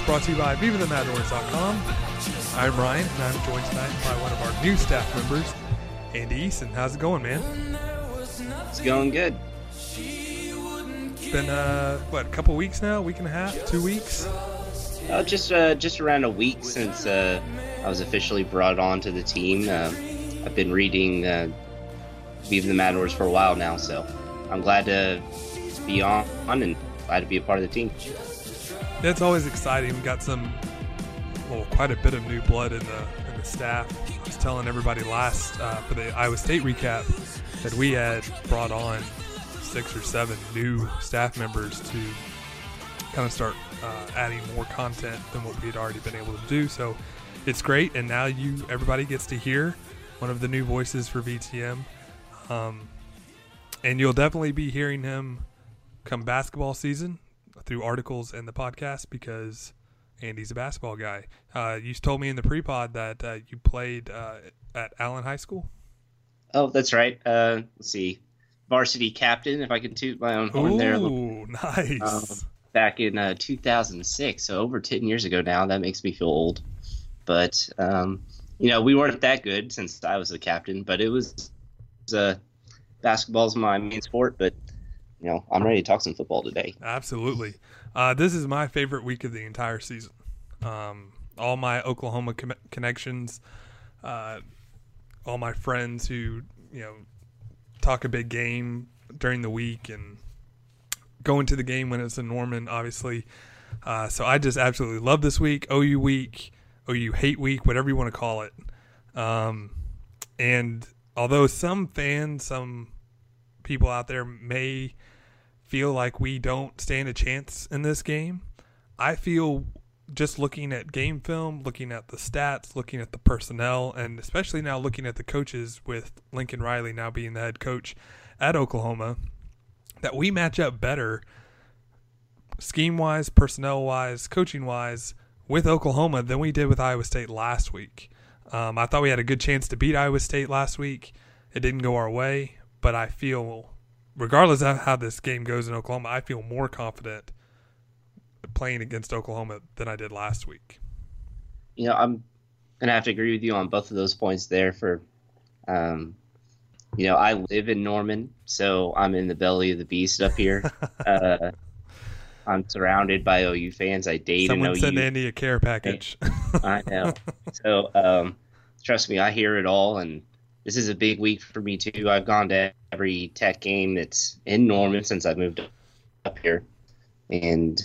brought to you by VivaTheMadNords.com. I'm Ryan, and I'm joined tonight by one of our new staff members, Andy Eason. How's it going, man? It's going good. It's been, a couple weeks now? Week and a half? 2 weeks? Just around a week since I was officially brought on to the team. I've been reading Viva the Mad Nords for a while now, so I'm glad to be on and glad to be a part of the team. It's always exciting. We got quite a bit of new blood in the staff. I was telling everybody last for the Iowa State recap that we had brought on 6 or 7 new staff members to kind of start adding more content than what we had already been able to do. So it's great, and now everybody gets to hear one of the new voices for VTM, and you'll definitely be hearing him come basketball season through articles and the podcast because Andy's a basketball guy. You told me in the pre-pod that you played at Allen High School. Oh, that's right. Let's see. Varsity captain, if I can toot my own horn there. Ooh, nice. Back in 2006, so over 10 years ago now. That makes me feel old. But, we weren't that good since I was the captain, but it was basketball's my main sport, but I'm ready to talk some football today. Absolutely. This is my favorite week of the entire season. All my Oklahoma connections, all my friends who, talk a big game during the week and go into the game when it's in Norman, obviously. So I just absolutely love this week, OU week, OU hate week, whatever you want to call it. And although some people out there may feel like we don't stand a chance in this game, I feel just looking at game film, looking at the stats, looking at the personnel, and especially now looking at the coaches with Lincoln Riley now being the head coach at Oklahoma, that we match up better scheme-wise, personnel-wise, coaching-wise with Oklahoma than we did with Iowa State last week. I thought we had a good chance to beat Iowa State last week. It didn't go our way, but I feel, regardless of how this game goes in Oklahoma, I feel more confident playing against Oklahoma than I did last week. I'm going to have to agree with you on both of those points there. I live in Norman, so I'm in the belly of the beast up here. I'm surrounded by OU fans. I date Someone an OU. send Andy a care package. I know. So trust me, I hear it all, and this is a big week for me too. I've gone to every Tech game that's in Norman since I moved up here, and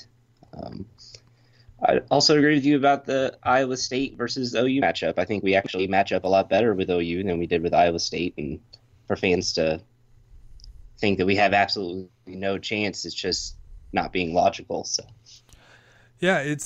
I also agree with you about the Iowa State versus OU matchup. I think we actually match up a lot better with OU than we did with Iowa State, and for fans to think that we have absolutely no chance, it's just not being logical. So yeah, it's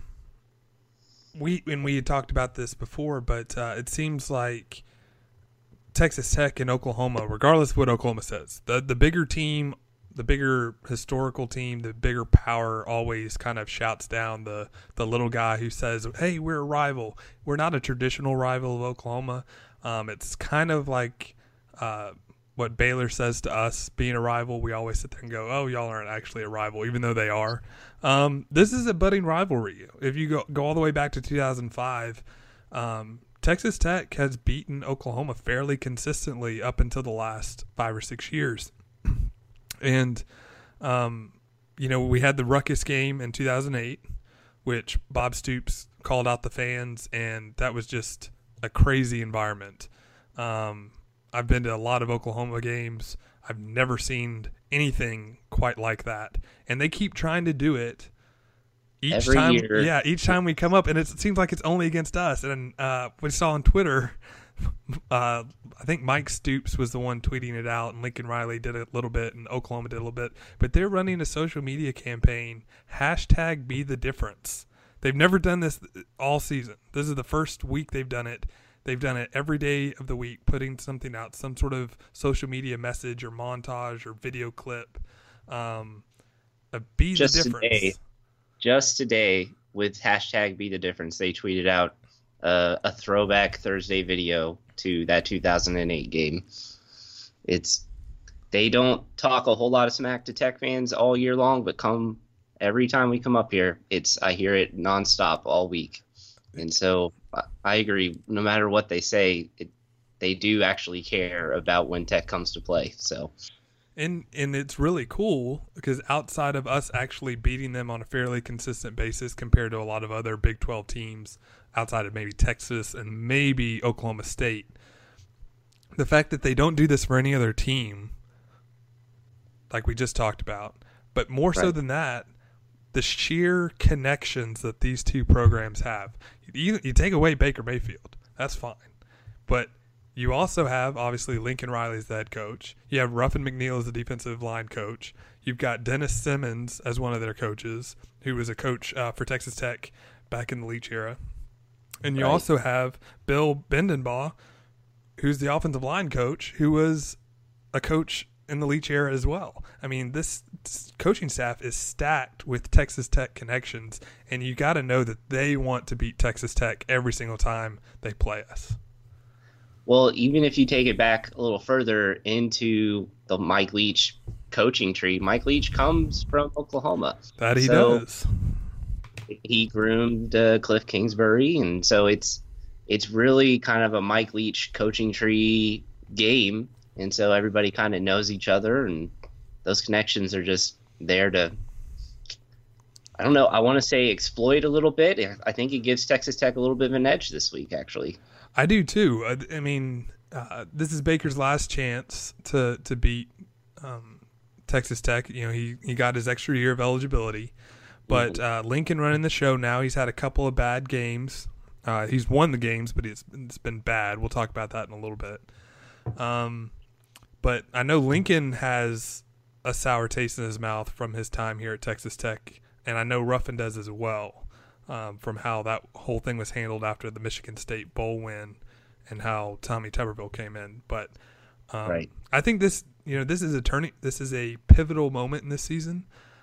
we had talked about this before, but it seems like Texas Tech and Oklahoma, regardless of what Oklahoma says, the bigger team, the bigger historical team, the bigger power always kind of shouts down the little guy who says, hey, we're a rival. We're not a traditional rival of Oklahoma. It's kind of like what Baylor says to us being a rival. We always sit there and go, oh, y'all aren't actually a rival, even though they are. This is a budding rivalry. If you go all the way back to 2005, Texas Tech has beaten Oklahoma fairly consistently up until the last 5 or 6 years. And, we had the Ruckus game in 2008, which Bob Stoops called out the fans, and that was just a crazy environment. I've been to a lot of Oklahoma games. I've never seen anything quite like that. And they keep trying to do it each time. Year. Yeah, each time we come up, and it seems like it's only against us. And we saw on Twitter, I think Mike Stoops was the one tweeting it out, and Lincoln Riley did it a little bit, and Oklahoma did a little bit. But they're running a social media campaign, #BeTheDifference. They've never done this all season. This is the first week they've done it. They've done it every day of the week, putting something out, some sort of social media message or montage or video clip. Be the difference. Just today, with #BeTheDifference, they tweeted out a throwback Thursday video to that 2008 game. They don't talk a whole lot of smack to Tech fans all year long, but come Every time we come up here, I hear it nonstop all week. And so I agree. No matter what they say, they do actually care about when Tech comes to play. So, and it's really cool because outside of us actually beating them on a fairly consistent basis compared to a lot of other Big 12 teams, outside of maybe Texas and maybe Oklahoma State, the fact that they don't do this for any other team, like we just talked about, but more so than that, the sheer connections that these two programs have. You take away Baker Mayfield, that's fine. But you also have, obviously, Lincoln Riley as the head coach. You have Ruffin McNeil as the defensive line coach. You've got Dennis Simmons as one of their coaches, who was a coach for Texas Tech back in the Leach era. And you also have Bill Bendenbaugh, who's the offensive line coach, who was a coach in the Leach era as well. I mean, this coaching staff is stacked with Texas Tech connections, and you got to know that they want to beat Texas Tech every single time they play us. Well, even if you take it back a little further into the Mike Leach coaching tree, Mike Leach comes from Oklahoma. That he does. He groomed Cliff Kingsbury, and so it's really kind of a Mike Leach coaching tree game. And so everybody kind of knows each other, and those connections are just there to, I don't know, I want to say exploit a little bit. I think it gives Texas Tech a little bit of an edge this week, actually. I do too. I mean, this is Baker's last chance to beat Texas Tech. You know, he got his extra year of eligibility. But Lincoln running the show now. He's had a couple of bad games. He's won the games, but it's been bad. We'll talk about that in a little bit. But I know Lincoln has a sour taste in his mouth from his time here at Texas Tech, and I know Ruffin does as well, from how that whole thing was handled after the Michigan State Bowl win and how Tommy Tuberville came in. But I think this is a pivotal moment in this season.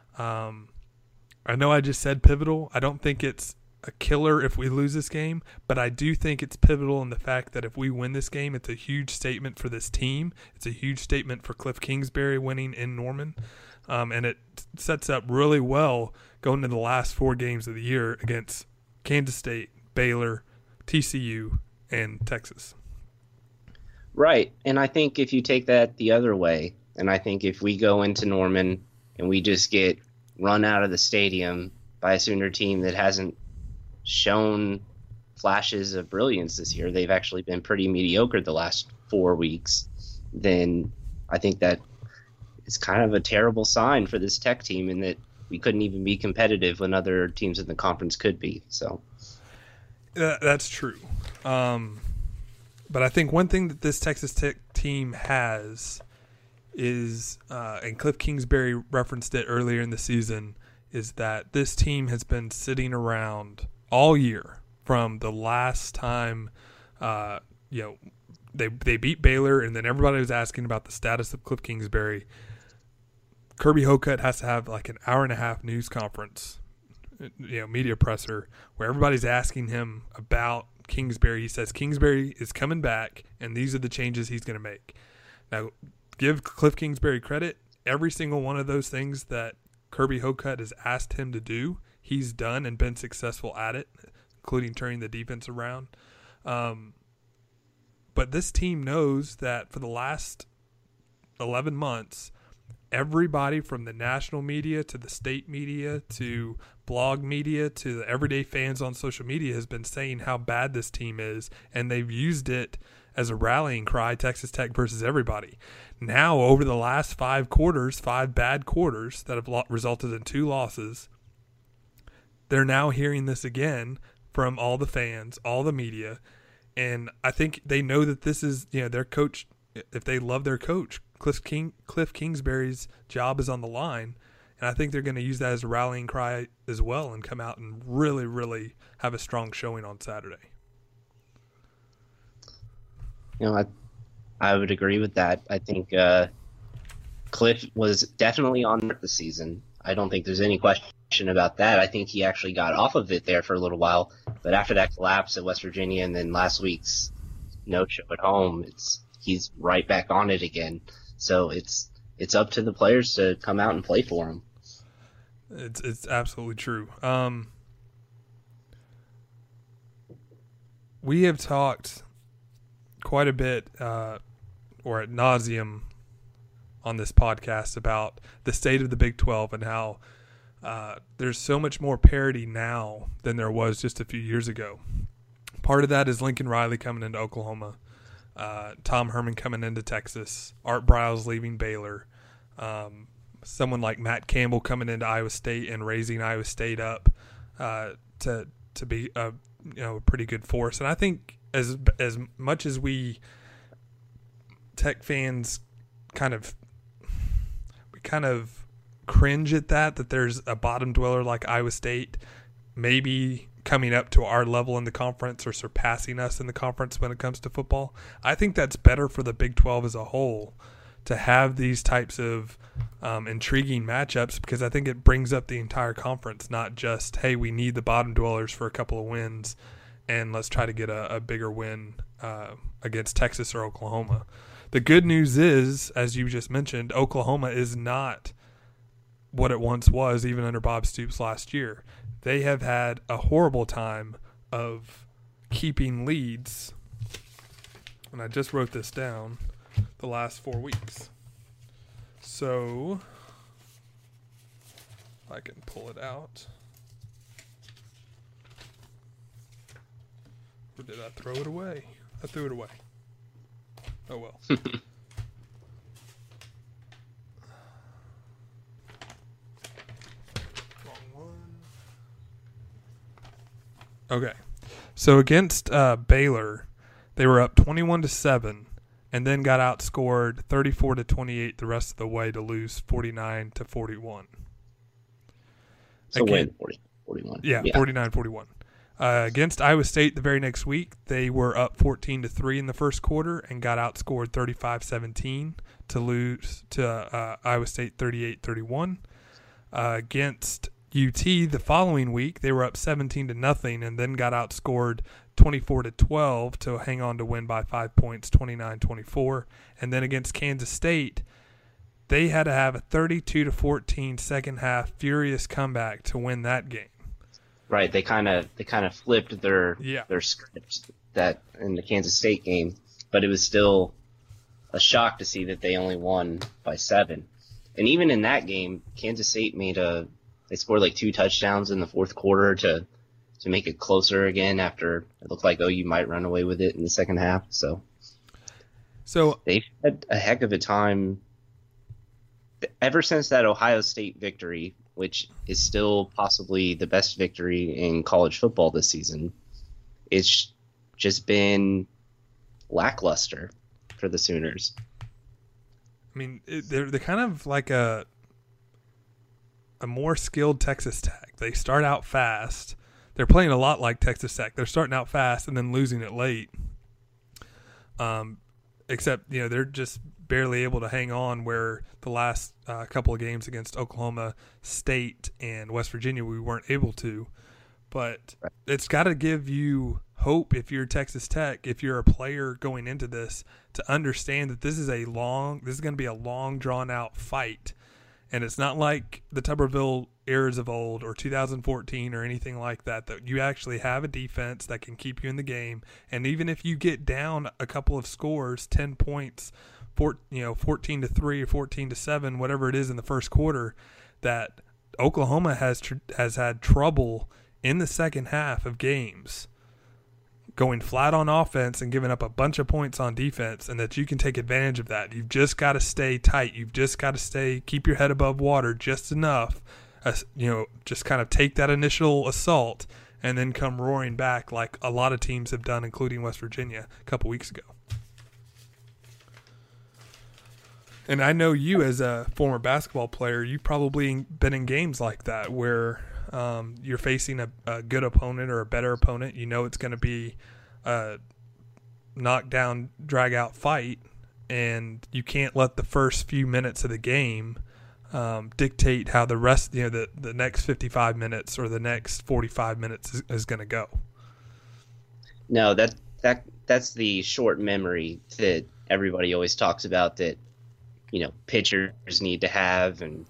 I know I just said pivotal. I don't think it's a killer if we lose this game, but I do think it's pivotal in the fact that if we win this game, it's a huge statement for this team. It's a huge statement for Cliff Kingsbury winning in Norman, and it sets up really well going into the last 4 games of the year against Kansas State, Baylor, TCU, and Texas. Right, and I think if you take that the other way, and I think if we go into Norman and we just get run out of the stadium by a Sooner team that hasn't shown flashes of brilliance this year, they've actually been pretty mediocre the last 4 weeks, then I think that it's kind of a terrible sign for this Tech team in that we couldn't even be competitive when other teams in the conference could be. So that's true. But I think one thing that this Texas Tech team has is, and Cliff Kingsbury referenced it earlier in the season, is that this team has been sitting around all year from the last time, they beat Baylor, and then everybody was asking about the status of Cliff Kingsbury. Kirby Hocutt has to have like an hour-and-a-half news conference, media presser, where everybody's asking him about Kingsbury. He says Kingsbury is coming back, and these are the changes he's going to make. Now, give Cliff Kingsbury credit. Every single one of those things that Kirby Hocutt has asked him to do, he's done and been successful at it, including turning the defense around. But this team knows that for the last 11 months, everybody from the national media to the state media to blog media to the everyday fans on social media has been saying how bad this team is, and they've used it as a rallying cry, Texas Tech versus everybody. Now, over the last 5 bad quarters that have resulted in 2 losses, they're now hearing this again from all the fans, all the media, and I think they know that this is, their coach. If they love their coach, Cliff Kingsbury's job is on the line, and I think they're going to use that as a rallying cry as well and come out and really, really have a strong showing on Saturday. I would agree with that. I think Cliff was definitely on the season. I don't think there's any question about that. I think he actually got off of it there for a little while, but after that collapse at West Virginia and then last week's no-show at home, he's right back on it again. So it's up to the players to come out and play for him. It's absolutely true. We have talked quite a bit, or ad nauseum, on this podcast about the state of the Big 12 and how there's so much more parity now than there was just a few years ago. Part of that is Lincoln Riley coming into Oklahoma, Tom Herman coming into Texas, Art Briles leaving Baylor, someone like Matt Campbell coming into Iowa State and raising Iowa State up to be a pretty good force. And I think as much as we Tech fans kind of cringe at that there's a bottom dweller like Iowa State maybe coming up to our level in the conference or surpassing us in the conference when it comes to football, I think that's better for the Big 12 as a whole to have these types of intriguing matchups, because I think it brings up the entire conference, not just, hey, we need the bottom dwellers for a couple of wins and let's try to get a bigger win against Texas or Oklahoma. The good news is, as you just mentioned, Oklahoma is not what it once was, even under Bob Stoops last year. They have had a horrible time of keeping leads, and I just wrote this down, the last 4 weeks. So, I can pull it out. Or did I throw it away? I threw it away. Oh well. Wrong one. Okay. So against Baylor, they were up 21-7 and then got outscored 34-28 the rest of the way to lose 49-41. So win 40-41. Yeah, 49-41. Against Iowa State the very next week, they were up 14-3 in the first quarter and got outscored 35-17 to lose to Iowa State 38-31. Against UT the following week, they were up 17-0 and then got outscored 24-12 to hang on to win by 5 points, 29-24. And then against Kansas State, they had to have a 32-14 second half furious comeback to win that game. Right, they kind of flipped their script that in the Kansas State game, but it was still a shock to see that they only won by 7. And even in that game, Kansas State they scored like 2 touchdowns in the fourth quarter to make it closer again after it looked like OU might run away with it in the second half. So they've had a heck of a time ever since that Ohio State victory, which is still possibly the best victory in college football this season. It's just been lackluster for the Sooners. I mean, they're kind of like a more skilled Texas Tech. They start out fast. They're playing a lot like Texas Tech. They're starting out fast and then losing it late. Except, they're just barely able to hang on, where the last couple of games against Oklahoma State and West Virginia we weren't able to. But it's got to give you hope if you're Texas Tech, if you're a player going into this, to understand that this is going to be a long drawn out fight. And it's not like the Tuberville eras of old or 2014 or anything like that you actually have a defense that can keep you in the game. And even if you get down a couple of scores, 10 points, 14-3 or 14-7, whatever it is in the first quarter, that Oklahoma has had trouble in the second half of games going flat on offense and giving up a bunch of points on defense, and that you can take advantage of that. You've just got to stay tight. You've just got to keep your head above water just enough, just kind of take that initial assault and then come roaring back like a lot of teams have done, including West Virginia a couple weeks ago. And I know you, as a former basketball player, you've probably been in games like that where you're facing a good opponent or a better opponent. You know it's going to be a knockdown, drag-out fight, and you can't let the first few minutes of the game dictate how the rest, the next 55 minutes or the next 45 minutes is going to go. No, that's the short memory that everybody always talks about, that pitchers need to have, and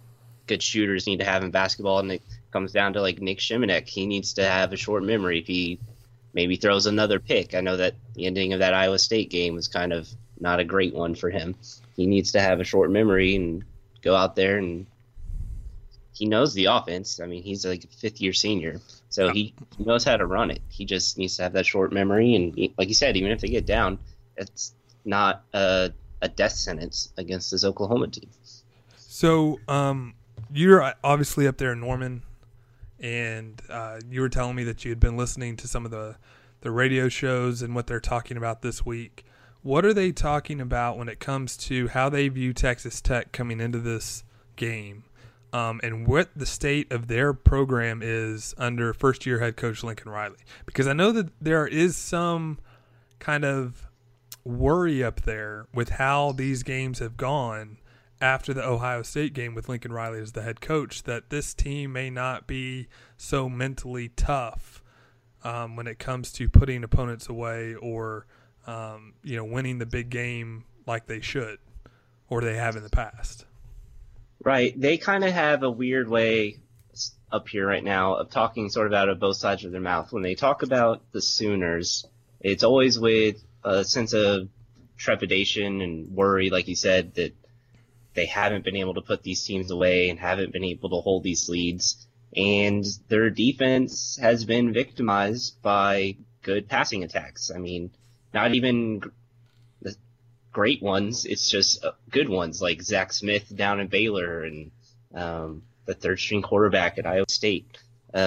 good shooters need to have in basketball, and it comes down to like Nick Shimanek. He needs to have a short memory if he maybe throws another pick. I know that the ending of that Iowa State game was kind of not a great one for him. He needs to have a short memory and go out there, and he knows the offense. I mean, he's like a fifth-year senior, so he knows how to run it. He just needs to have that short memory, and like you said, even if they get down, it's not a death sentence against this Oklahoma team. So you're obviously up there in Norman, and you were telling me that you had been listening to some of the radio shows and what they're talking about this week. What are they talking about when it comes to how they view Texas Tech coming into this game, and what the state of their program is under first-year head coach Lincoln Riley? Because I know that there is some kind of worry up there with how these games have gone after the Ohio State game with Lincoln Riley as the head coach, that this team may not be so mentally tough when it comes to putting opponents away or winning the big game like they should or they have in the past. Right. They kind of have a weird way up here right now of talking sort of out of both sides of their mouth. When they talk about the Sooners, it's always with a sense of trepidation and worry, like you said, that they haven't been able to put these teams away and haven't been able to hold these leads. And their defense has been victimized by good passing attacks. I mean, not even the great ones. It's just good ones like Zach Smith down in Baylor and the third-string quarterback at Iowa State.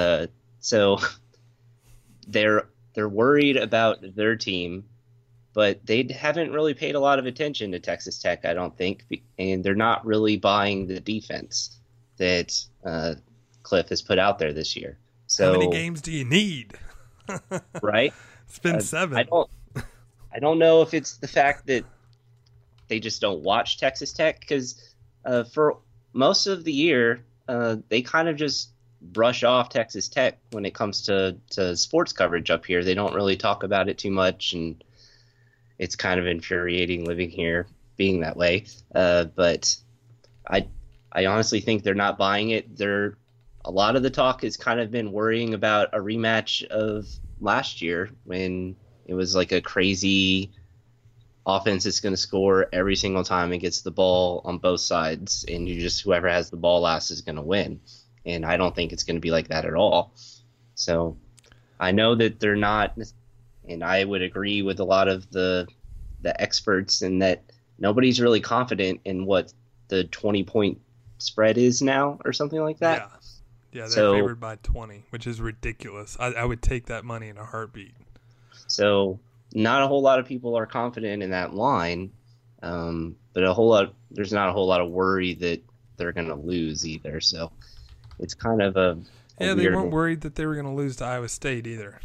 So they're worried about their team, but they haven't really paid a lot of attention to Texas Tech, I don't think, and they're not really buying the defense that Cliff has put out there this year. So, how many games do you need? Right? It's been 7. I don't know if it's the fact that they just don't watch Texas Tech, because for most of the year, they kind of just brush off Texas Tech when it comes to sports coverage up here. They don't really talk about it too much, and it's kind of infuriating living here being that way. But I honestly think they're not buying it. A lot of the talk has kind of been worrying about a rematch of last year when it was like a crazy offense that's going to score every single time it gets the ball on both sides, and whoever has the ball last is going to win. And I don't think it's going to be like that at all. So I know that they're not, and I would agree with a lot of the experts in that nobody's really confident in what the 20-point spread is now or something like that. Yeah, they're favored by 20, which is ridiculous. I would take that money in a heartbeat. So not a whole lot of people are confident in that line, but there's not a whole lot of worry that they're going to lose either. So it's kind of a they weren't worried that they were going to lose to Iowa State either.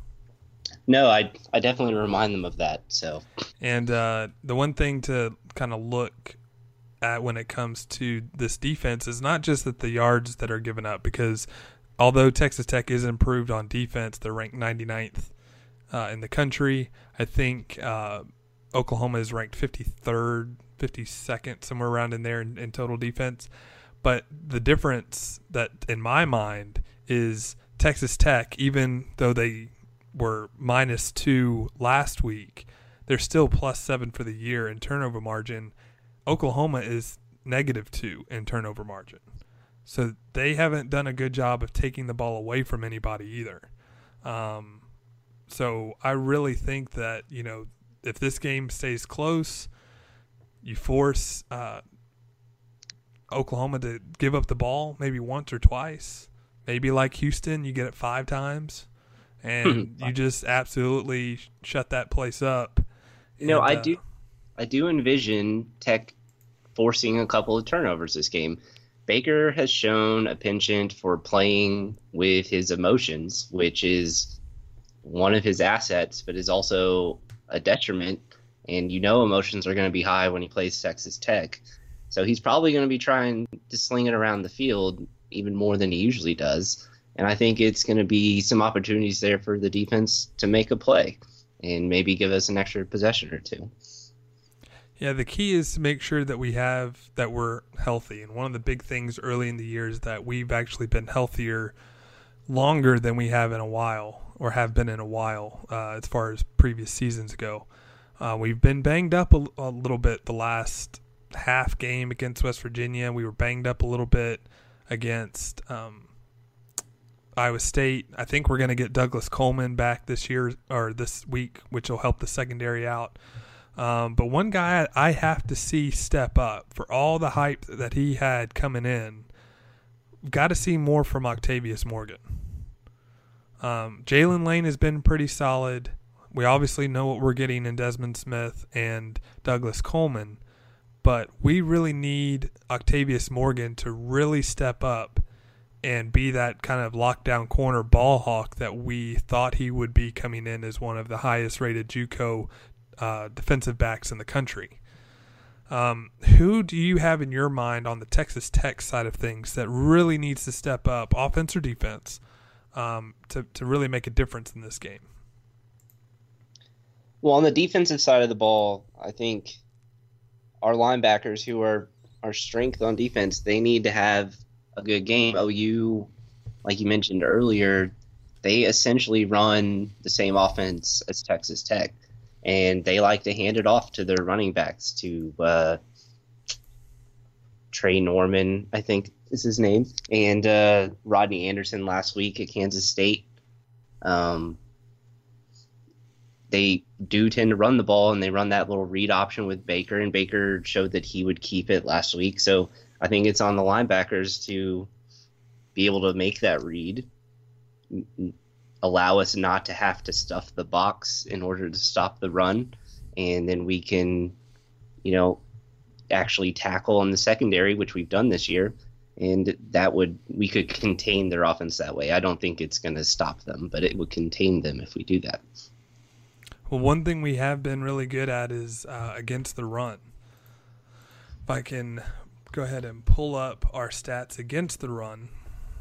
No, I definitely remind them of that. So, and the one thing to kind of look at when it comes to this defense is not just that the yards that are given up, because although Texas Tech is improved on defense, they're ranked 99th in the country. I think Oklahoma is ranked 53rd, 52nd, somewhere around in there in total defense. But the difference that, in my mind, is Texas Tech, even though they were -2 last week, they're still +7 for the year in turnover margin. Oklahoma is -2 in turnover margin. So they haven't done a good job of taking the ball away from anybody either. So I really think that, if this game stays close, you force Oklahoma to give up the ball maybe once or twice. Maybe like Houston, you get it 5 times, and you just absolutely shut that place up. I do envision Tech forcing a couple of turnovers this game. Baker has shown a penchant for playing with his emotions, which is one of his assets, but is also a detriment. And emotions are going to be high when he plays Texas Tech. So he's probably going to be trying to sling it around the field even more than he usually does. And I think it's going to be some opportunities there for the defense to make a play and maybe give us an extra possession or two. Yeah, the key is to make sure that we're healthy. And one of the big things early in the year is that we've actually been healthier longer than we have in a while, or have been in a while, as far as previous seasons go. We've been banged up a little bit the last half game against West Virginia. We were banged up a little bit against Iowa State. I think we're going to get Douglas Coleman back this year or this week, which will help the secondary out. But one guy I have to see step up for all the hype that he had coming in. Got to see more from Octavius Morgan. Jalen Lane has been pretty solid. We obviously know what we're getting in Desmond Smith and Douglas Coleman, but we really need Octavius Morgan to really step up and be that kind of lockdown corner ball hawk that we thought he would be coming in as one of the highest rated JUCO defensive backs in the country. Who do you have in your mind on the Texas Tech side of things that really needs to step up, offense or defense, to really make a difference in this game? Well, on the defensive side of the ball, I think our linebackers, who are our strength on defense, they need to have a good game. OU, like you mentioned earlier, they essentially run the same offense as Texas Tech. And they like to hand it off to their running backs, to Trey Norman, I think is his name, and Rodney Anderson last week at Kansas State. They do tend to run the ball, and they run that little read option with Baker, and Baker showed that he would keep it last week. So I think it's on the linebackers to be able to make that read, allow us not to have to stuff the box in order to stop the run, and then we can, actually tackle in the secondary, which we've done this year, and we could contain their offense that way. I don't think it's going to stop them, but it would contain them if we do that. Well, one thing we have been really good at is against the run. If I can go ahead and pull up our stats against the run.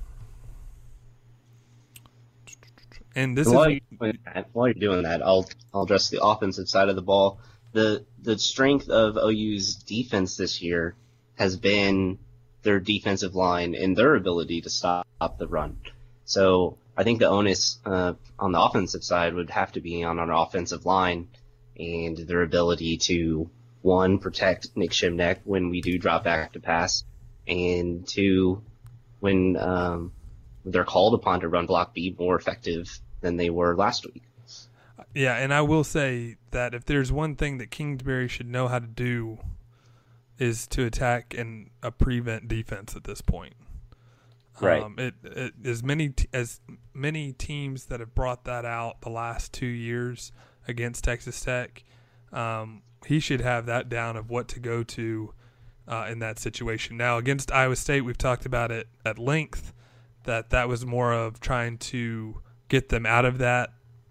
And while you're doing that, I'll address the offensive side of the ball. The strength of OU's defense this year has been their defensive line and their ability to stop the run. So I think the onus on the offensive side would have to be on our offensive line and their ability to, one, protect Nick Shimneck when we do drop back to pass, and two, when they're called upon to run block, be more effective than they were last week. Yeah, and I will say that if there's one thing that Kingsbury should know how to do is to attack and prevent defense at this point. Right. As many teams that have brought that out the last 2 years against Texas Tech, he should have that down of what to go to in that situation. Now, against Iowa State, we've talked about it at length, that was more of trying to get them out of that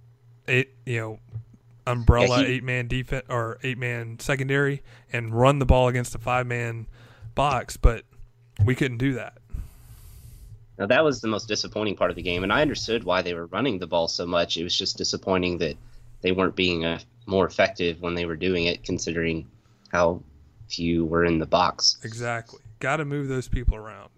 umbrella 8-man defense or 8-man secondary and run the ball against a 5-man box, but we couldn't do that. Now, that was the most disappointing part of the game, and I understood why they were running the ball so much. It was just disappointing that they weren't being more effective when they were doing it, considering how few were in the box. Exactly. Got to move those people around.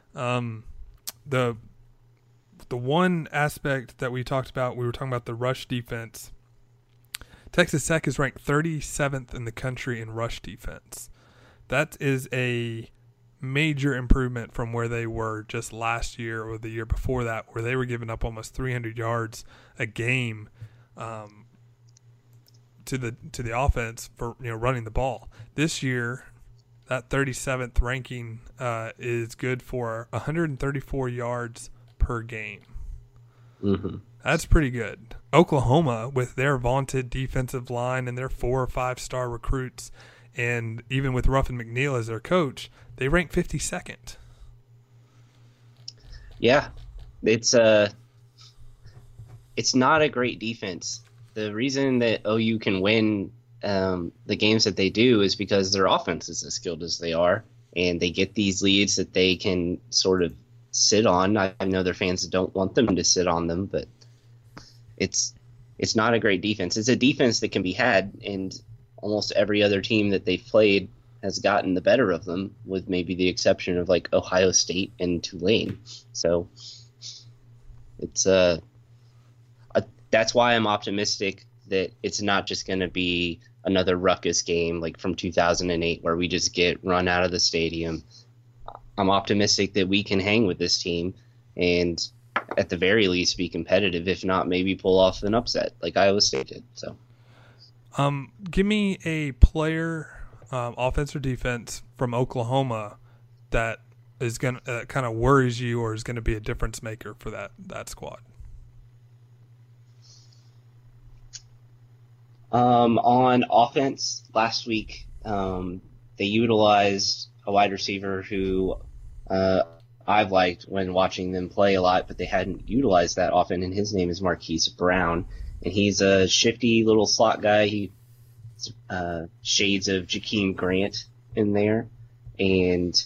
The one aspect that we talked about, we were talking about the rush defense. Texas Tech is ranked 37th in the country in rush defense. That is a major improvement from where they were just last year or the year before that, where they were giving up almost 300 yards a game to the offense for running the ball. This year, that 37th ranking is good for 134 yards per game. Mm-hmm. That's pretty good. Oklahoma, with their vaunted defensive line and their 4 or 5 star recruits, and even with Ruffin McNeil as their coach, they rank 52nd. Yeah, it's not a great defense. The reason that OU can win the games that they do is because their offense is as skilled as they are, and they get these leads that they can sort of sit on. I know their fans don't want them to sit on them, but it's not a great defense. It's a defense that can be had, and almost every other team that they've played has gotten the better of them, with maybe the exception of like Ohio State and Tulane. So it's that's why I'm optimistic that it's not just going to be another ruckus game like from 2008 where we just get run out of the stadium. I'm optimistic that we can hang with this team and at the very least be competitive, if not maybe pull off an upset like Iowa State did. So, give me a player, offense or defense, from Oklahoma that is going to kind of worries you or is going to be a difference maker for that squad. On offense, last week they utilized a wide receiver who I've liked when watching them play a lot, but they hadn't utilized that often, and his name is Marquise Brown. And he's a shifty little slot guy. He shades of Jakeem Grant in there, and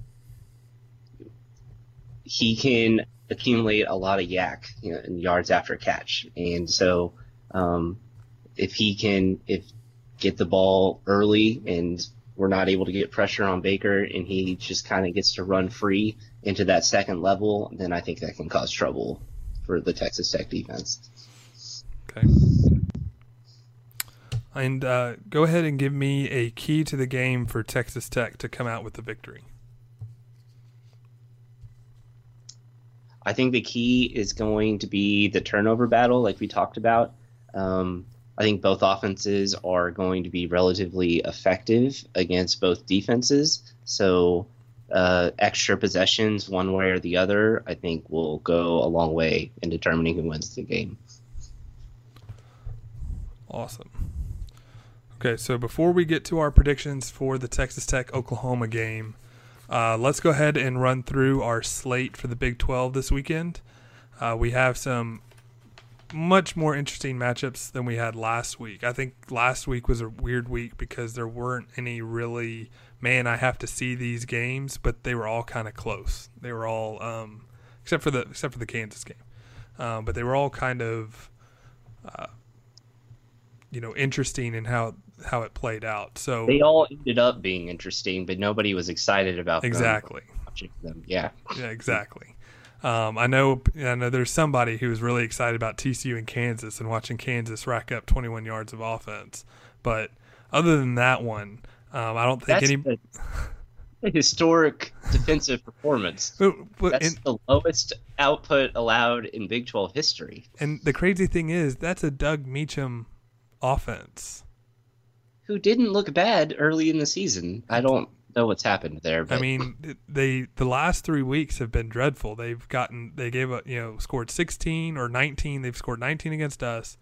he can accumulate a lot of yak, in yards after catch. And so if he can get the ball early and we're not able to get pressure on Baker and he just kind of gets to run free into that second level, then I think that can cause trouble for the Texas Tech defense. Okay. And go ahead and give me a key to the game for Texas Tech to come out with the victory. I think the key is going to be the turnover battle like we talked about. I think both offenses are going to be relatively effective against both defenses. So extra possessions, one way or the other, I think will go a long way in determining who wins the game. Awesome. Okay, so before we get to our predictions for the Texas Tech-Oklahoma game, let's go ahead and run through our slate for the Big 12 this weekend. We have some much more interesting matchups than we had last week. I think last week was a weird week because there weren't any really, man, I have to see these games, but they were all kind of close. They were all, except for the Kansas game, but they were all kind of, interesting in how it played out. So they all ended up being interesting, but nobody was excited about exactly watching them. Yeah, exactly. I know there's somebody who was really excited about TCU and Kansas and watching Kansas rack up 21 yards of offense. But other than that one, I don't think That's a historic defensive performance. That's the lowest output allowed in Big 12 history. And the crazy thing is, that's a Doug Meacham offense. Who didn't look bad early in the season. I don't know what's happened there. But. I mean, the last 3 weeks have been dreadful. Scored 16 or 19. They've scored 19 against us,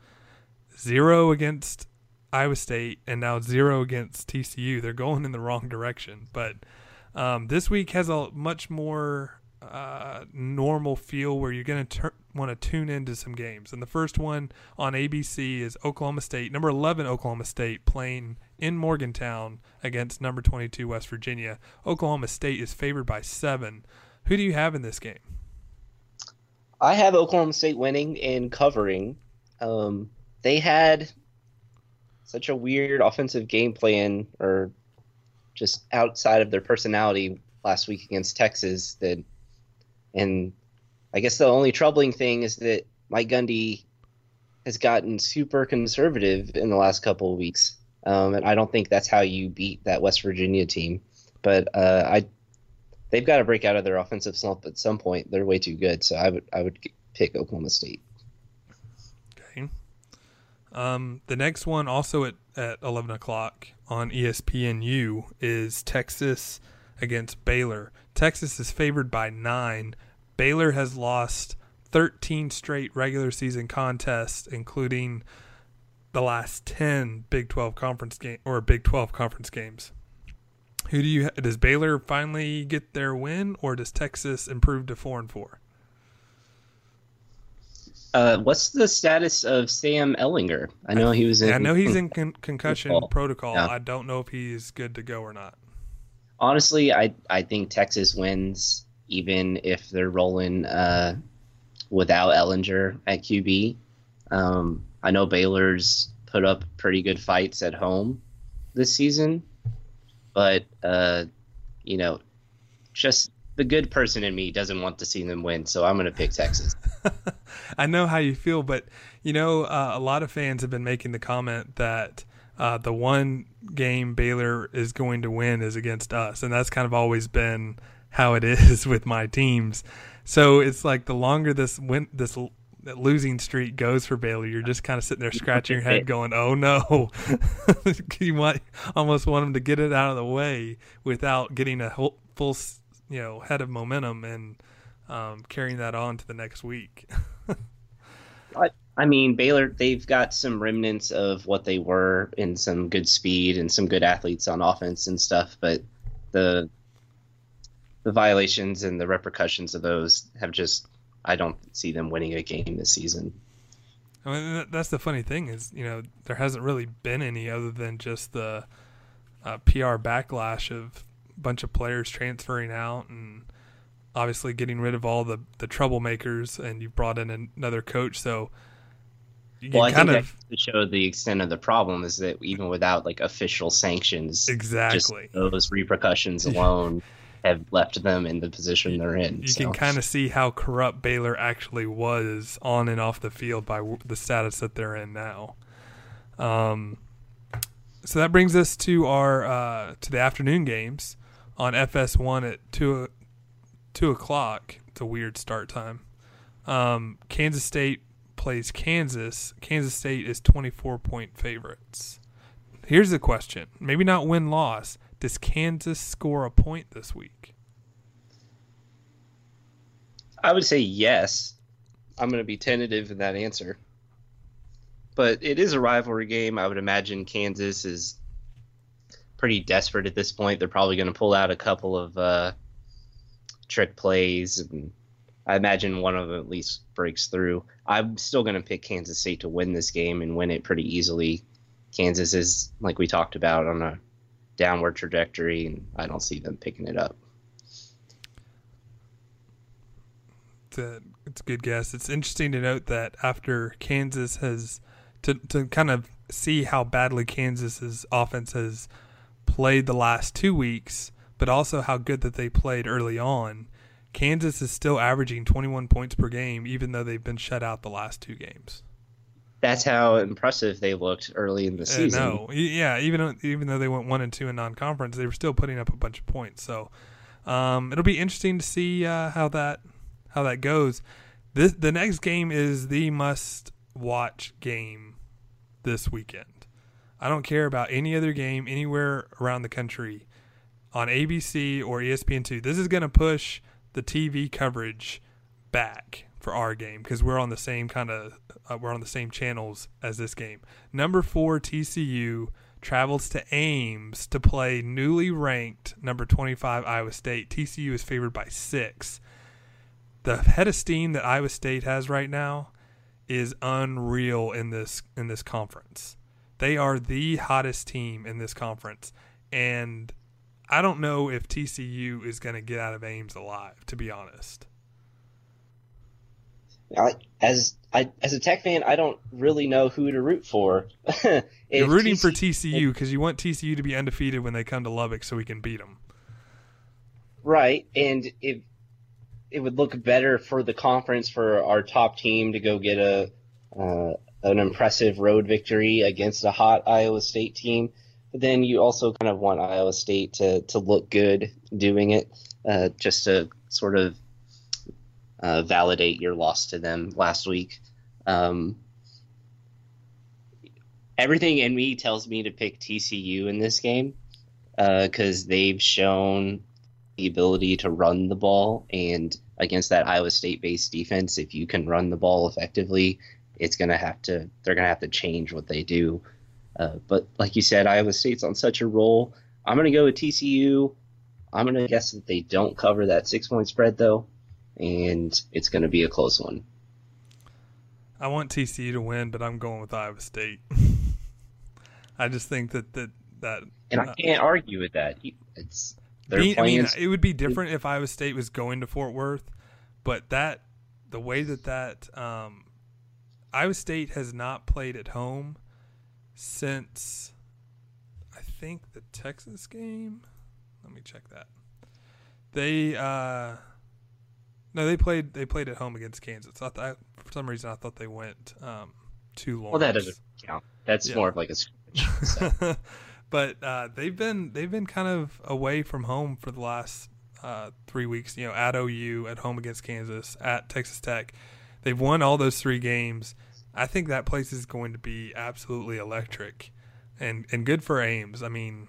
0 against Iowa State, and now 0 against TCU. They're going in the wrong direction. But this week has a much more normal feel where you're going to want to tune into some games. And the first one on ABC is Oklahoma State, number 11 Oklahoma State, playing in Morgantown against number 22 West Virginia. Oklahoma State is favored by 7. Who do you have in this game? I have Oklahoma State winning and covering. They had such a weird offensive game plan, or just outside of their personality last week against Texas. And I guess the only troubling thing is that Mike Gundy has gotten super conservative in the last couple of weeks. And I don't think that's how you beat that West Virginia team. But they've got to break out of their offensive slump at some point. They're way too good. So I would pick Oklahoma State. Okay. The next one, also at 11 o'clock on ESPNU, is Texas against Baylor. Texas is favored by 9. Baylor has lost 13 straight regular season contests, including the last 10 Big 12 conference games. Does Baylor finally get their win, or does Texas improve to 4-4? What's the status of Sam Ehlinger? I know he was in. I know he's in concussion protocol. Yeah. I don't know if he's good to go or not. Honestly, I think Texas wins, even if they're rolling without Ehlinger at QB. I know Baylor's put up pretty good fights at home, this season, but you know, just the good person in me doesn't want to see them win, so I'm going to pick Texas. I know how you feel, but a lot of fans have been making the comment that the one game Baylor is going to win is against us, and that's kind of always been how it is with my teams. So it's like the longer this losing streak goes for Baylor, you're just kind of sitting there scratching your head, going, "Oh no!" You might almost want them to get it out of the way without getting a full head of momentum and carrying that on to the next week. I mean, Baylor, they've got some remnants of what they were in some good speed and some good athletes on offense and stuff, but the violations and the repercussions of those have just, I don't see them winning a game this season. I mean, that's the funny thing is, there hasn't really been any other than just the PR backlash of a bunch of players transferring out and obviously getting rid of all the troublemakers, and you brought in another coach. So I think that to show the extent of the problem is that even without like official sanctions, exactly, just those repercussions alone have left them in the position they're in. You can kind of see how corrupt Baylor actually was on and off the field by the status that they're in now. So that brings us to our to the afternoon games on FS1 at 2 o'clock. It's a weird start time. Kansas State plays Kansas. Kansas State is 24-point favorites. Here's the question. Maybe not win-loss. Does Kansas score a point this week? I would say yes. I'm going to be tentative in that answer. But it is a rivalry game. I would imagine Kansas is pretty desperate at this point. They're probably going to pull out a couple of trick plays, and I imagine one of them at least breaks through. I'm still going to pick Kansas State to win this game and win it pretty easily. Kansas is, like we talked about, on a downward trajectory, and I don't see them picking it up. It's a good guess. It's interesting to note that after Kansas has to kind of see how badly Kansas's offense has played the last 2 weeks, but also how good that they played early on. Kansas is still averaging 21 points per game, even though they've been shut out the last 2 games. That's how impressive they looked early in the season. No, yeah, even though they went 1-2 in non-conference, they were still putting up a bunch of points. So it'll be interesting to see how that goes. The next game is the must-watch game this weekend. I don't care about any other game anywhere around the country on ABC or ESPN2. This is going to push the TV coverage back for our game because we're on the same we're on the same channels as this game. Number 4 TCU travels to Ames to play newly ranked number 25 Iowa State. TCU is favored by 6. The head of steam that Iowa State has right now is unreal in this conference. They are the hottest team in this conference, and I don't know if TCU is going to get out of Ames alive, to be honest. As a Tech fan, I don't really know who to root for. You're rooting for TCU because you want TCU to be undefeated when they come to Lubbock so we can beat them. Right, and it would look better for the conference for our top team to go get an impressive road victory against a hot Iowa State team. But then you also kind of want Iowa State to look good doing it, just to sort of validate your loss to them last week. Everything in me tells me to pick TCU in this game because they've shown the ability to run the ball, and against that Iowa State-based defense, if you can run the ball effectively, they're gonna have to change what they do. But like you said, Iowa State's on such a roll. I'm gonna go with TCU. I'm gonna guess that they don't cover that 6-point spread though, and it's gonna be a close one. I want TCU to win, but I'm going with Iowa State. I just think that and I can't argue with that. It would be different if Iowa State was going to Fort Worth, but the way that Iowa State has not played at home since I think the Texas game. Let me check that. They no, they played at home against Kansas. For some reason I thought they went to Lawrence. Well, that doesn't count. That's more of like a scrimmage. So. But they've been kind of away from home for the last 3 weeks. You know, at OU, at home against Kansas, at Texas Tech. They've won all those 3 games. I think that place is going to be absolutely electric, and good for Ames. I mean,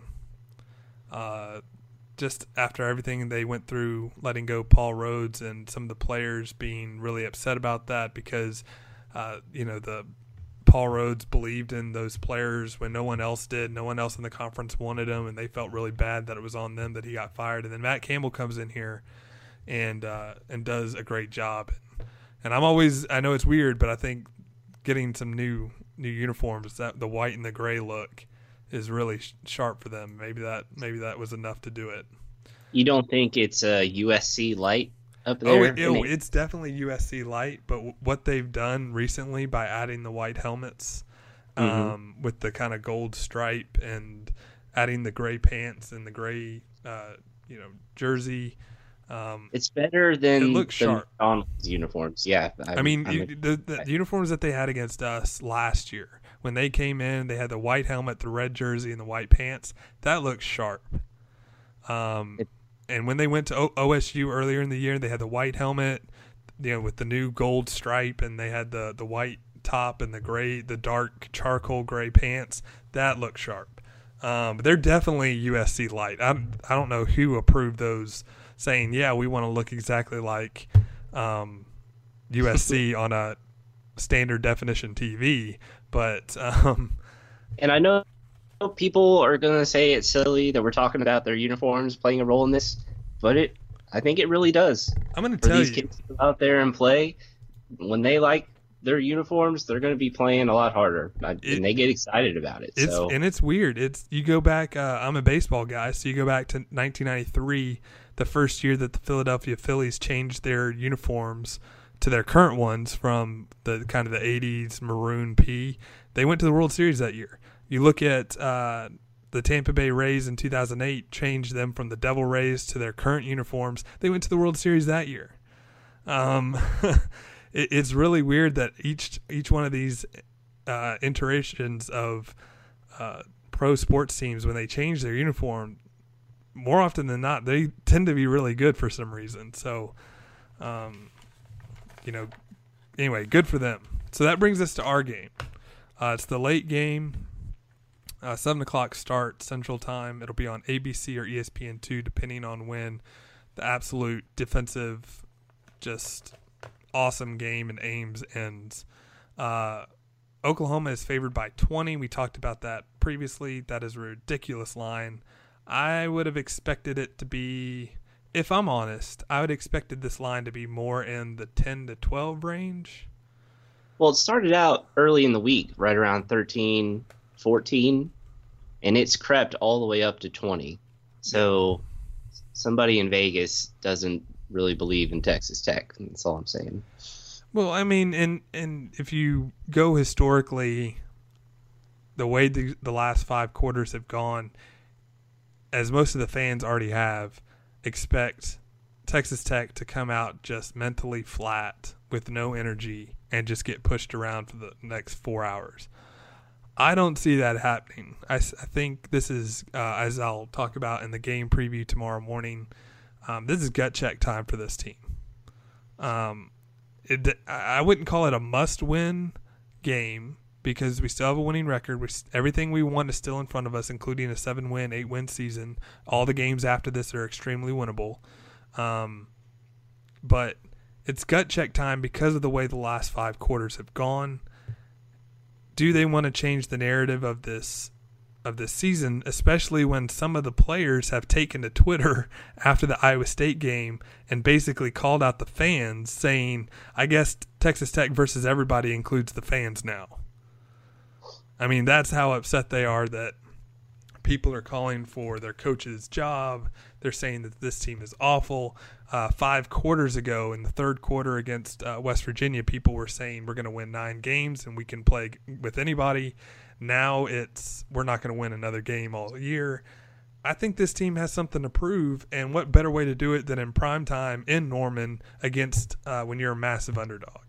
just after everything they went through, letting go Paul Rhodes, and some of the players being really upset about that because, the Paul Rhodes believed in those players when no one else did. No one else in the conference wanted him, and they felt really bad that it was on them that he got fired. And then Matt Campbell comes in here and does a great job. And I know it's weird, but I think getting some new uniforms, that the white and the gray look, is really sharp for them. Maybe that was enough to do it. You don't think it's a USC light up there? It's definitely USC light, but what they've done recently by adding the white helmets with the kind of gold stripe and adding the gray pants and the gray jersey. It's better than it looks sharp. McDonald's uniforms. Yeah, the uniforms that they had against us last year, when they came in, they had the white helmet, the red jersey, and the white pants. That looks sharp. And when they went to OSU earlier in the year, they had the white helmet, with the new gold stripe, and they had the white top and the dark charcoal gray pants. That looked sharp. But they're definitely USC light. I don't know who approved those, saying, yeah, we want to look exactly like USC on a standard definition TV. But and I know people are going to say it's silly that we're talking about their uniforms playing a role in this, but I think it really does. I'm going to tell you. For these kids to go out there and play, when they like their uniforms, they're going to be playing a lot harder, and they get excited about it. And it's weird. You go back, I'm a baseball guy, so you go back to 1993, the first year that the Philadelphia Phillies changed their uniforms to their current ones from the kind of the 80s maroon P. They went to the World Series that year. You look at the Tampa Bay Rays in 2008, changed them from the Devil Rays to their current uniforms. They went to the World Series that year. It's really weird that each one of these iterations of pro sports teams, when they change their uniform, more often than not, they tend to be really good for some reason. So, anyway, good for them. So that brings us to our game. It's the late game, 7 o'clock start Central Time. It'll be on ABC or ESPN2, depending on when the absolute defensive, just awesome game in Ames ends. Oklahoma is favored by 20. We talked about that previously. That is a ridiculous line. I would have expected it to be, if I'm honest, I would have expected this line to be more in the 10 to 12 range. Well, it started out early in the week, right around 13, 14, and it's crept all the way up to 20. So somebody in Vegas doesn't really believe in Texas Tech. That's all I'm saying. Well, I mean, and if you go historically, the way the last 5 quarters have gone, as most of the fans already have, expect Texas Tech to come out just mentally flat with no energy and just get pushed around for the next 4 hours. I don't see that happening. I think this is, as I'll talk about in the game preview tomorrow morning, this is gut check time for this team. I wouldn't call it a must-win game because we still have a winning record. Everything we want is still in front of us, including a 7-win, 8-win season. All the games after this are extremely winnable. But it's gut check time because of the way the last 5 quarters have gone. Do they want to change the narrative of this season, especially when some of the players have taken to Twitter after the Iowa State game and basically called out the fans, saying, I guess Texas Tech versus everybody includes the fans now. I mean, that's how upset they are that People are calling for their coach's job. They're saying that this team is awful. 5 quarters ago, in the third quarter against West Virginia, people were saying we're going to win 9 games and we can play with anybody. Now it's we're not going to win another game all year. I think this team has something to prove, and what better way to do it than in prime time in Norman against when you're a massive underdog.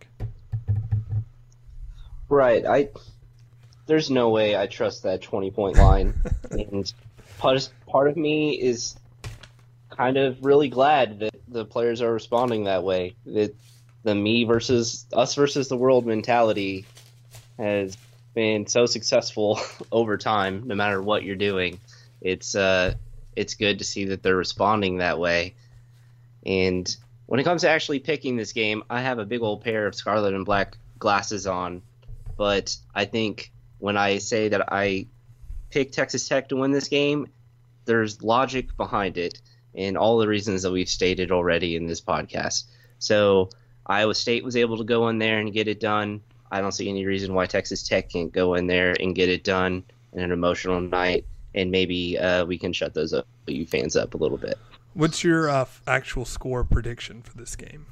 Right. There's no way I trust that 20-point line. And part of me is kind of really glad that the players are responding that way. That the me versus us versus the world mentality has been so successful over time, no matter what you're doing. It's good to see that they're responding that way. And when it comes to actually picking this game, I have a big old pair of scarlet and black glasses on. But I think when I say that I pick Texas Tech to win this game, there's logic behind it and all the reasons that we've stated already in this podcast. So Iowa State was able to go in there and get it done. I don't see any reason why Texas Tech can't go in there and get it done in an emotional night, and maybe we can shut those OU fans up a little bit. What's your actual score prediction for this game?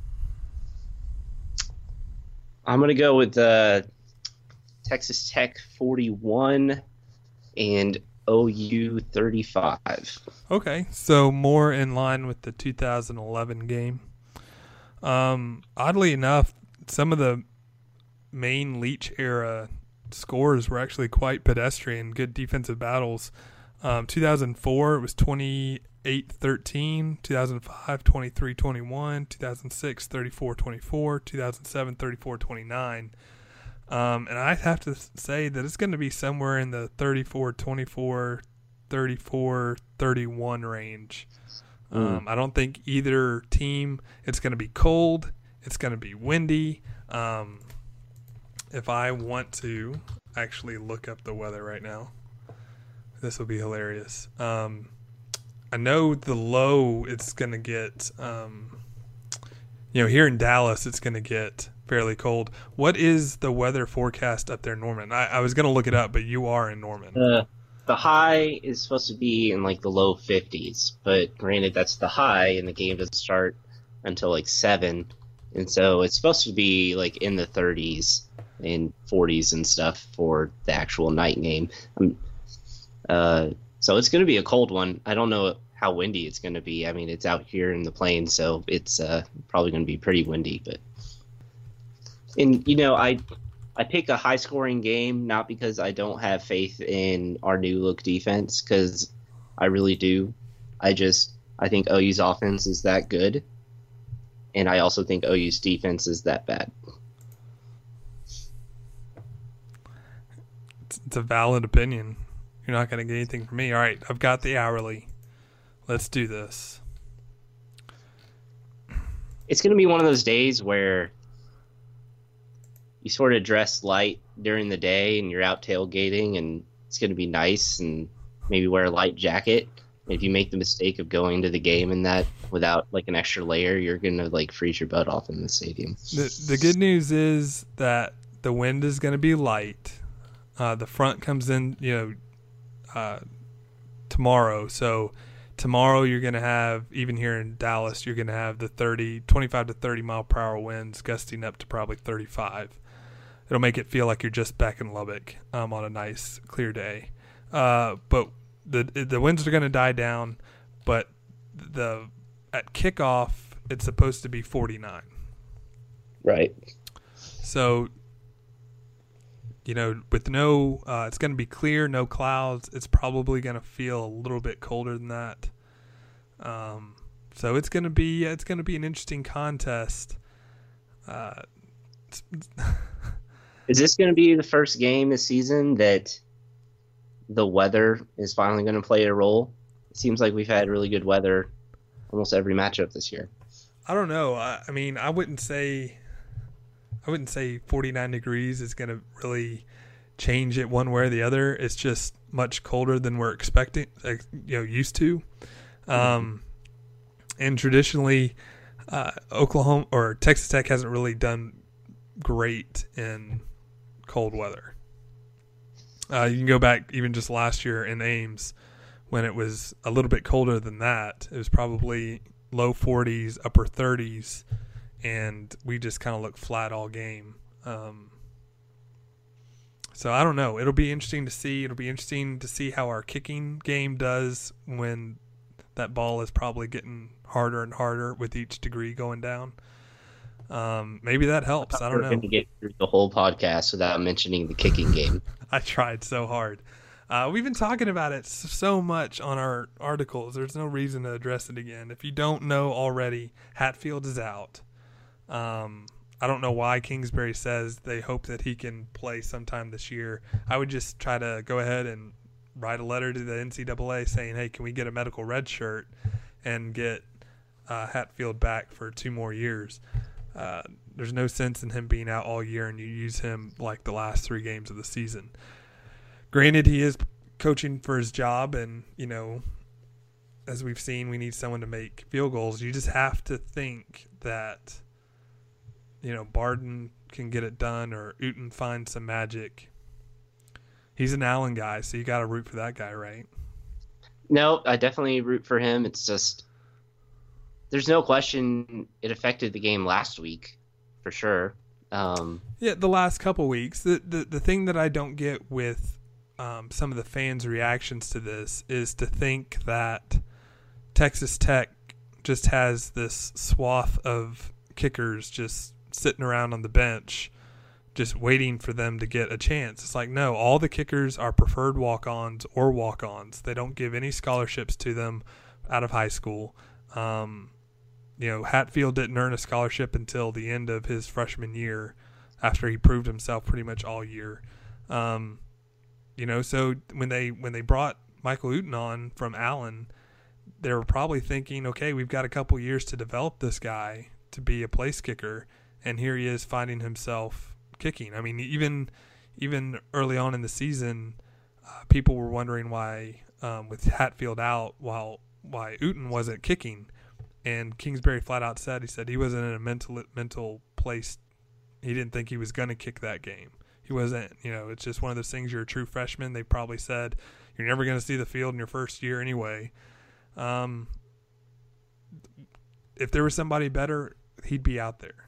I'm going to go with Texas Tech 41 and OU 35. Okay, so more in line with the 2011 game. Oddly enough, some of the main Leach era scores were actually quite pedestrian, good defensive battles. 2004, it was 28-13. 2005, 23-21. 2006, 34-24. 2007, 34-29. And I have to say that it's going to be somewhere in the 34-24, 34-31 range. I don't think either team, it's going to be cold. It's going to be windy. If I want to actually look up the weather right now, this will be hilarious. I know the low, it's going to get, here in Dallas, it's going to get fairly cold. What is the weather forecast up there in Norman? I was going to look it up, but you are in Norman. The high is supposed to be in like the low 50s, but granted that's the high, and the game doesn't start until like 7, and so it's supposed to be like in the 30s and 40s and stuff for the actual night game. So it's going to be a cold one. I don't know how windy it's going to be. I mean, it's out here in the plains, so it's probably going to be pretty windy. And I pick a high-scoring game not because I don't have faith in our new-look defense, because I really do. I think OU's offense is that good, and I also think OU's defense is that bad. It's a valid opinion. You're not going to get anything from me. All right, I've got the hourly. Let's do this. It's going to be one of those days where you sort of dress light during the day and you're out tailgating, and it's going to be nice, and maybe wear a light jacket. If you make the mistake of going to the game in that without like an extra layer, you're going to like freeze your butt off in the stadium. The good news is that the wind is going to be light. The front comes in, tomorrow. So tomorrow you're going to have, even here in Dallas, you're going to have the 25 to 30 mile per hour winds gusting up to probably 35. It'll make it feel like you're just back in Lubbock on a nice clear day. But the winds are going to die down, but at kickoff it's supposed to be 49. Right. So, with no, it's going to be clear, no clouds. It's probably going to feel a little bit colder than that. So it's going to be an interesting contest. Is this going to be the first game this season that the weather is finally going to play a role? It seems like we've had really good weather almost every matchup this year. I don't know. I mean, I wouldn't say 49 degrees is going to really change it one way or the other. It's just much colder than we're expecting, used to. And traditionally, Oklahoma or Texas Tech hasn't really done great in cold weather. You can go back even just last year in Ames when it was a little bit colder than that. It was probably low 40s, upper 30s, and we just kind of looked flat all game. So I don't know. It'll be interesting to see. It'll be interesting to see how our kicking game does when that ball is probably getting harder and harder with each degree going down. Maybe that helps. I don't know. We're going to get through the whole podcast without mentioning the kicking game. I tried so hard. We've been talking about it so much on our articles. There's no reason to address it again. If you don't know already, Hatfield is out. I don't know why Kingsbury says they hope that he can play sometime this year. I would just try to go ahead and write a letter to the NCAA saying, hey, can we get a medical red shirt and get Hatfield back for 2 more years? There's no sense in him being out all year and you use him like the last 3 games of the season. Granted, he is coaching for his job, and, you know, as we've seen, we need someone to make field goals. You just have to think that, you know, Barden can get it done or Uten finds some magic. He's an Allen guy, so you got to root for that guy, right? No, I definitely root for him. It's just there's no question it affected the game last week, for sure. Yeah, the last couple weeks. The thing that I don't get with some of the fans' reactions to this is to think that Texas Tech just has this swath of kickers just sitting around on the bench just waiting for them to get a chance. It's like, no, all the kickers are preferred walk-ons or walk-ons. They don't give any scholarships to them out of high school. You know, Hatfield didn't earn a scholarship until the end of his freshman year after he proved himself pretty much all year. You know, so when they brought Michael Uten on from Allen, they were probably thinking, okay, we've got a couple years to develop this guy to be a place kicker, and here he is finding himself kicking. I mean, even early on in the season, people were wondering why, with Hatfield out, why Uten wasn't kicking. And Kingsbury flat out said, he wasn't in a mental place. He didn't think he was going to kick that game. He wasn't, you know, it's just one of those things. You're a true freshman. They probably said you're never going to see the field in your first year anyway. If there was somebody better, he'd be out there.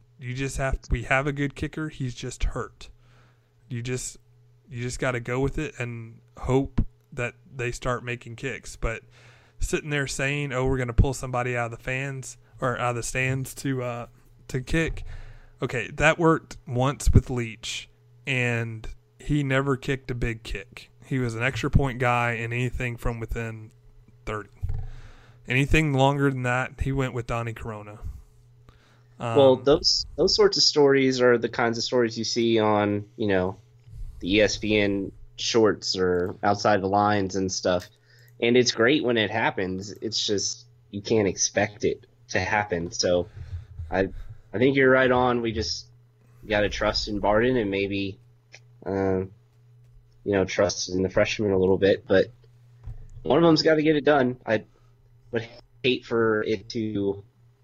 We have a good kicker. He's just hurt. You just got to go with it and hope that they start making kicks. But sitting there saying, "Oh, we're going to pull somebody out of the fans or out of the stands to kick," okay, that worked once with Leach, and he never kicked a big kick. He was an extra point guy, and anything from within 30. Anything longer than that, he went with Donnie Corona. Well, those sorts of stories are the kinds of stories you see on, you know, the ESPN shorts or outside the lines and stuff. And it's great when it happens. It's just you can't expect it to happen. So I think you're right on. We just got to trust in Barden and maybe, you know, trust in the freshmen a little bit. But one of them's got to get it done. I would hate for it to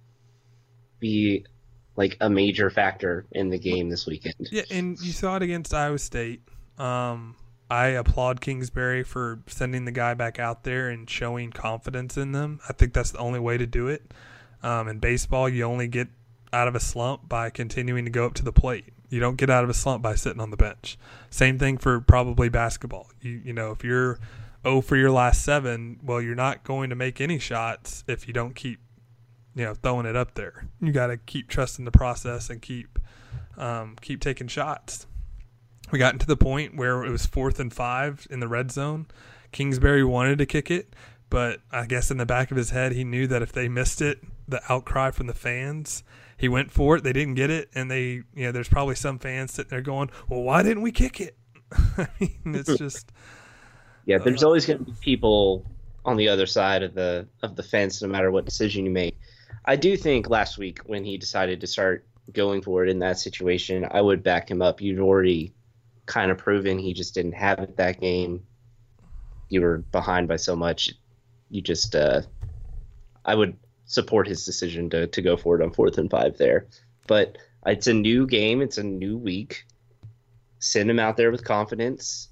be like a major factor in the game this weekend. Yeah, and you saw it against Iowa State. I applaud Kingsbury for sending the guy back out there and showing confidence in them. I think that's the only way to do it. In baseball, you only get out of a slump by continuing to go up to the plate. You don't get out of a slump by sitting on the bench. Same thing for probably basketball. You know, if you're 0 for your last 7, well, you're not going to make any shots if you don't keep, you know, throwing it up there. You got to keep trusting the process and keep taking shots. We got into the point where it was 4th and 5 in the red zone. Kingsbury wanted to kick it, but I guess in the back of his head he knew that if they missed it, the outcry from the fans, he went for it. They didn't get it, and they, you know, there's probably some fans sitting there going, "Well, why didn't we kick it?" I mean, it's just yeah. There's always going to be people on the other side of the fence, no matter what decision you make. I do think last week when he decided to start going for it in that situation, I would back him up. You'd already kind of proven he just didn't have it that game. You were behind by so much. You just, I would support his decision to go for it on 4th and 5 there. But it's a new game. It's a new week. Send him out there with confidence.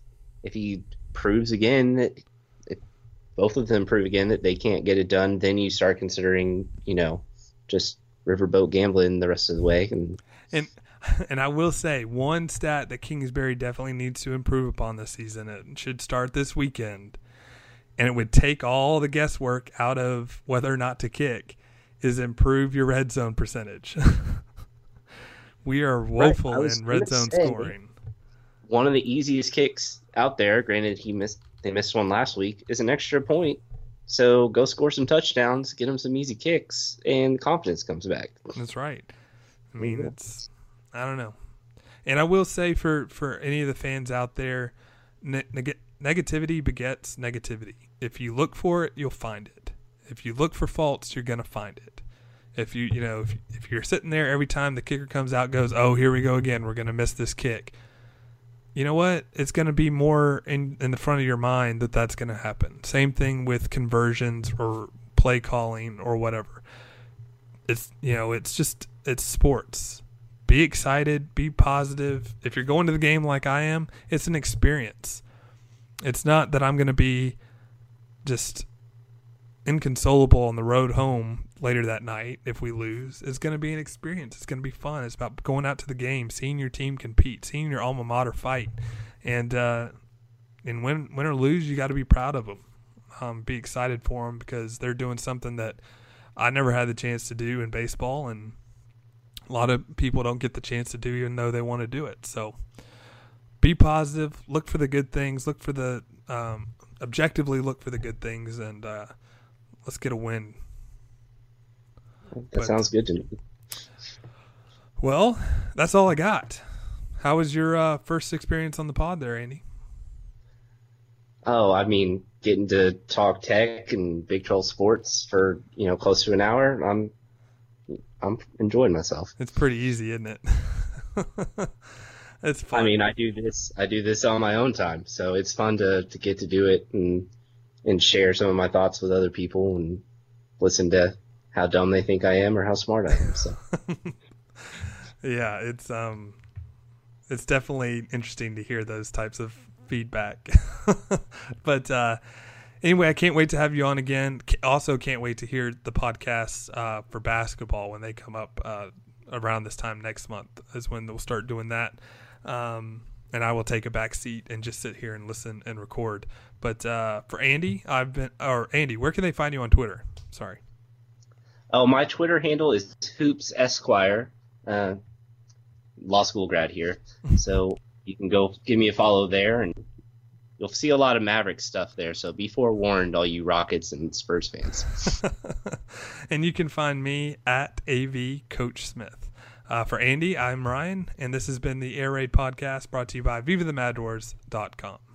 if he proves again that if both of them prove again that they can't get it done, then you start considering, just riverboat gambling the rest of the way. And I will say one stat that Kingsbury definitely needs to improve upon this season. It should start this weekend, and it would take all the guesswork out of whether or not to kick, is improve your red zone percentage. We are woeful in red zone scoring. One of the easiest kicks out there, granted they missed one last week, is an extra point. So go score some touchdowns, get them some easy kicks, and confidence comes back. That's right. I mean, I don't know. And I will say for any of the fans out there, negativity begets negativity. If you look for it, you'll find it. If you look for faults, you're going to find it. If if you're sitting there every time the kicker comes out, goes, oh, here we go again, we're going to miss this kick. You know what? It's going to be more in the front of your mind that's going to happen. Same thing with conversions or play calling or whatever. It's it's sports. Be excited, be positive. If you're going to the game like I am, it's an experience. It's not that I'm going to be just inconsolable on the road home later that night if we lose. It's going to be an experience. It's going to be fun. It's about going out to the game, seeing your team compete, seeing your alma mater fight. And win or lose, you got to be proud of them. Be excited for them because they're doing something that I never had the chance to do in baseball, and a lot of people don't get the chance to do even though they want to do it. So be positive, look for the good things, look for the objectively look for the good things, and let's get a win. That sounds good to me. Well, that's all I got. How was your first experience on the pod there, Andy? Oh, I mean, getting to talk tech and Big 12 sports for, close to an hour, I'm enjoying myself. It's pretty easy, isn't it? It's fun. I mean, I do this on my own time, so it's fun to get to do it and share some of my thoughts with other people and listen to how dumb they think I am or how smart I am. So yeah, it's definitely interesting to hear those types of feedback. But anyway, I can't wait to have you on again. Also can't wait to hear the podcasts for basketball when they come up around this time next month is when they'll start doing that. And I will take a back seat and just sit here and listen and record. But for Andy, Andy, where can they find you on Twitter? Sorry. Oh, my Twitter handle is Hoops Esquire, law school grad here. So you can go give me a follow there, and you'll see a lot of Maverick stuff there. So be forewarned, all you Rockets and Spurs fans. And you can find me at AV Coach Smith. For Andy, I'm Ryan, and this has been the Air Raid Podcast brought to you by VivaTheMadDoors.com.